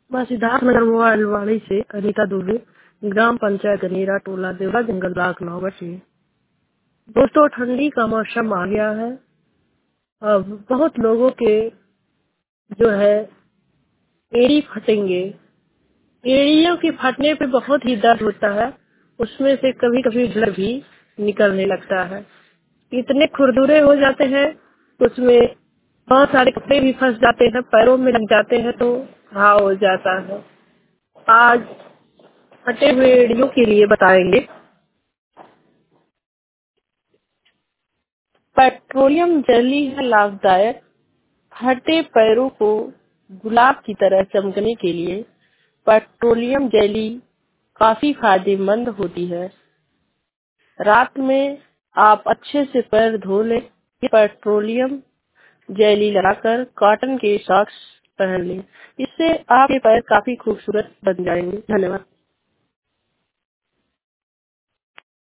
मैं सिद्धार्थनगर मोबाइलवाड़ी से अनीता दुबे, ग्राम पंचायत गनेरा, टोला देवरा, जंगल ब्लॉक नौगढ़। दोस्तों, ठंडी का मौसम आ गया है। अब बहुत लोगों के जो है एड़ी फटेंगे। एड़ियों के फटने पे बहुत ही दर्द होता है, उसमें से कभी कभी ब्लड भी निकलने लगता है। इतने खुरदुरे हो जाते हैं, उसमें बहुत सारे कपड़े भी फंस जाते हैं, पैरों में लग जाते हैं तो घाव हो जाता है। आज फटे हुए एड़ियों के लिए बताएंगे। पेट्रोलियम जेली है लाभदायक। फटे पैरों को गुलाब की तरह चमकने के लिए पेट्रोलियम जेली काफी फायदेमंद होती है। रात में आप अच्छे से पैर धो लें। ये पेट्रोलियम जेली लगाकर कॉटन के सॉक्स पहन लें। इससे आपके पैर काफी खूबसूरत बन जाएंगे। धन्यवाद।